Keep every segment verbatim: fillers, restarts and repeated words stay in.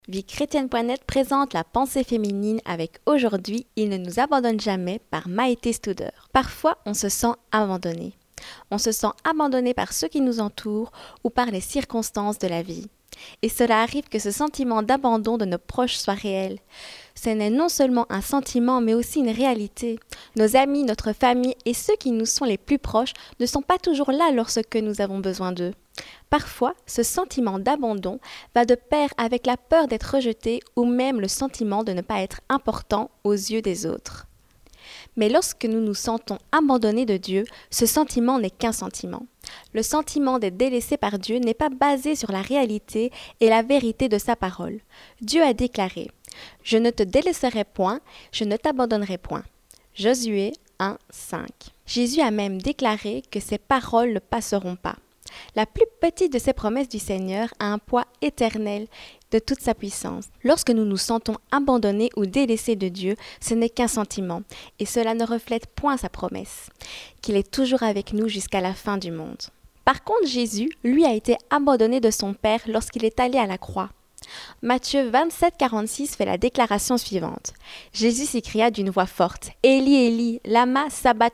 Vie chrétienne point net présente la pensée féminine avec aujourd'hui « Il ne nous abandonne jamais » par Maïté Studer. Parfois, on se sent abandonné. On se sent abandonné par ceux qui nous entourent ou par les circonstances de la vie. Et cela arrive que ce sentiment d'abandon de nos proches soit réel. Ce n'est non seulement un sentiment, mais aussi une réalité. Nos amis, notre famille et ceux qui nous sont les plus proches ne sont pas toujours là lorsque nous avons besoin d'eux. Parfois, ce sentiment d'abandon va de pair avec la peur d'être rejeté ou même le sentiment de ne pas être important aux yeux des autres. Mais lorsque nous nous sentons abandonnés de Dieu, ce sentiment n'est qu'un sentiment. Le sentiment d'être délaissé par Dieu n'est pas basé sur la réalité et la vérité de sa parole. Dieu a déclaré « Je ne te délaisserai point, je ne t'abandonnerai point ». Josué un, cinq. Jésus a même déclaré que ses paroles ne passeront pas. La plus petite de ces promesses du Seigneur a un poids éternel de toute sa puissance. Lorsque nous nous sentons abandonnés ou délaissés de Dieu, ce n'est qu'un sentiment, et cela ne reflète point sa promesse, qu'il est toujours avec nous jusqu'à la fin du monde. Par contre, Jésus, lui, a été abandonné de son Père lorsqu'il est allé à la croix. Matthieu vingt-sept, quarante-six fait la déclaration suivante. Jésus s'écria d'une voix forte, « Élie, Élie, lama sabachthani »,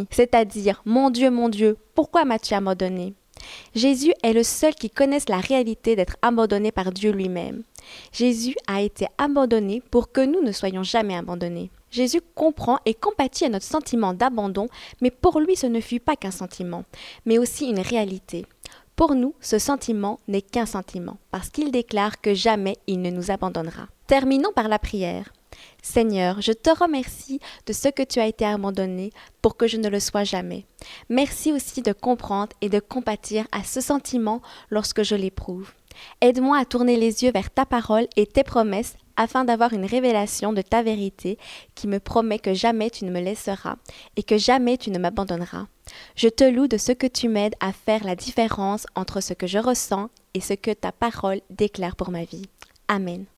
c'est-à-dire « Mon Dieu, mon Dieu, pourquoi m'as-tu abandonné ?» Jésus est le seul qui connaisse la réalité d'être abandonné par Dieu lui-même. Jésus a été abandonné pour que nous ne soyons jamais abandonnés. Jésus comprend et compatit à notre sentiment d'abandon, mais pour lui ce ne fut pas qu'un sentiment, mais aussi une réalité. Pour nous, ce sentiment n'est qu'un sentiment, parce qu'il déclare que jamais il ne nous abandonnera. Terminons par la prière. Seigneur, je te remercie de ce que tu as été abandonné pour que je ne le sois jamais. Merci aussi de comprendre et de compatir à ce sentiment lorsque je l'éprouve. Aide-moi à tourner les yeux vers ta parole et tes promesses afin d'avoir une révélation de ta vérité qui me promet que jamais tu ne me laisseras et que jamais tu ne m'abandonneras. Je te loue de ce que tu m'aides à faire la différence entre ce que je ressens et ce que ta parole déclare pour ma vie. Amen.